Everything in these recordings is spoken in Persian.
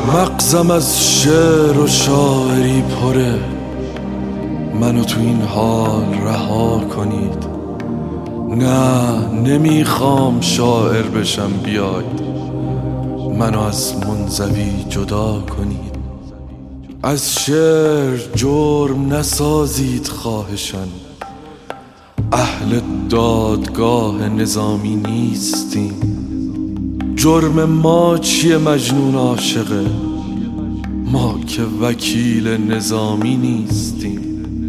مغزم از شعر و شاعری پره، منو تو این حال رها کنید. نه نمیخوام شاعر بشم، بیاید منو از منزوی جدا کنید. از شعر جرم نسازید خواهشان، اهل دادگاه نظامی نیستیم. جرم ما چیه مجنون عاشقه، ما که وکیل نظامی نیستیم.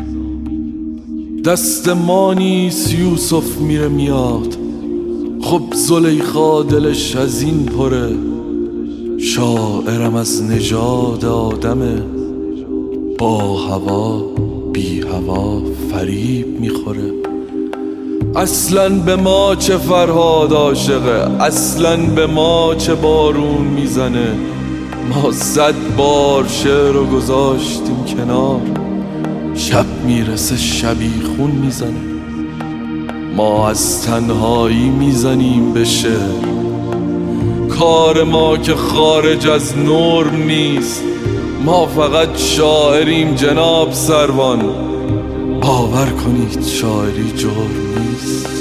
دست ما نیست یوسف میره میاد، خب زلیخا دلش از این پره. شاعرم از نژاد آدمه، با هوا بی هوا فریب میخوره. اصلاً به ما چه فرهاد عاشقه، اصلاً به ما چه بارون میزنه. ما 100 بار شعر رو گذاشتیم کنار، شب میرسه شبیخون میزنه. ما از تنهایی میزنیم به شعر، کار ما که خارج از نرم نیست. ما فقط شاعریم جناب سروان، باور کنید شاعری جرم نیست.